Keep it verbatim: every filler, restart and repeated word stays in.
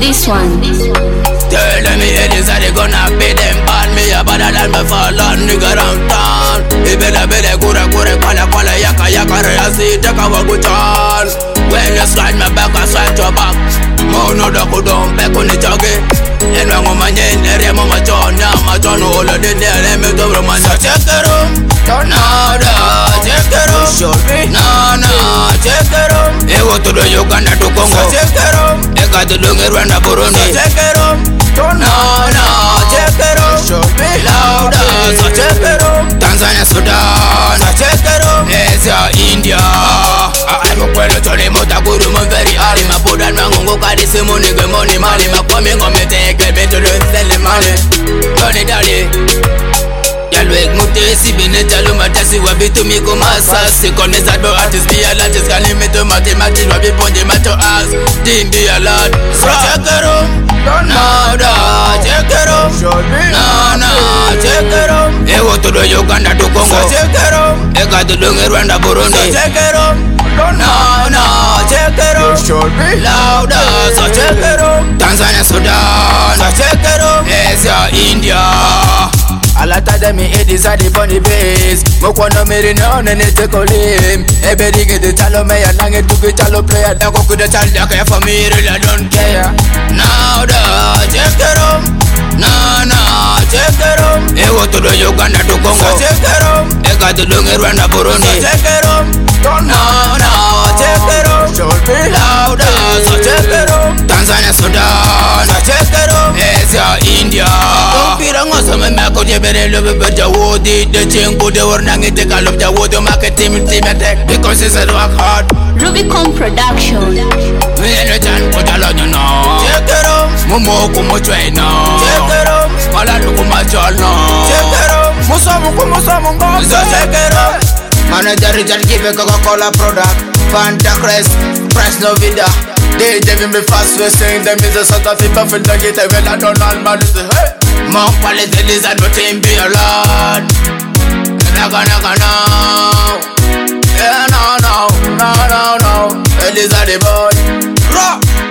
this one. Tell me it is that they gonna pay them bad. Me a better than me fall on nigga down town. Ibele bele kure kure kwala kwala yaka yaka reasi take a wakuchan. When you slide my back I slide your back. Mo no da kudon pe kuni chage. Enwa ngoma nyen ere mo machona machona olo de de le me dobro man. Check it room. No da check it room. No no check it room. Ewo to do Uganda to Congo. Check it room. Eka to do Rwanda Burundi. Check it room. No, no, check it out. Louder, so check it out. Tanzania, Sudan, so check it out. Asia, India. I'm a quello to the Motaguru, I'm very hard. My put on my go carry some money, good money, money. My coming on me, take a bit to sell the money. Money, daddy. Yalwek mute si bineta luma tasi wabi to me come asasi Koneza do artist be a lot is calling me to mathematics wabi ponde mato as Dim be a lot So check it out No da check it out No no check it out Ewo to do Uganda to Congo So check it out Eka to do Rwanda Burundi So check it out No no check it out Louder so check it out Tanzania Sudan So check it out Asia India A lot of them it is at the bunny base. Moko no meri no ne ne te kolim. Ebe digi de chalo me ya nange to be chalo player. Dako kude chalo ya kaya for me really I don't care. Now da check it up. No no check it up. Ewo to do Uganda to Congo. So check it up. Eka to do Rwanda Burundi. So check it up. No no check it up. Louder so check it up. Tanzania Sudan. So check it up. Asia India. So me make out bere love but the wood the chingo the warnangi take a love the wood market team team attack because it's a rock hard Rubicon Production. Me no chan ko jalo no check it out momo ko mo try no check it out mala lu ko ma chal no check it out muso mo ko muso mo go so check it out manager Richard give Coca-Cola product Fanta Crest Fresh no vida they giving me fast way saying them is a sort of people feel like it well I don't know man is hey Mon quality is at the team be a lot. Naga naga no. Yeah no no no no no. It is at the boy. Rock.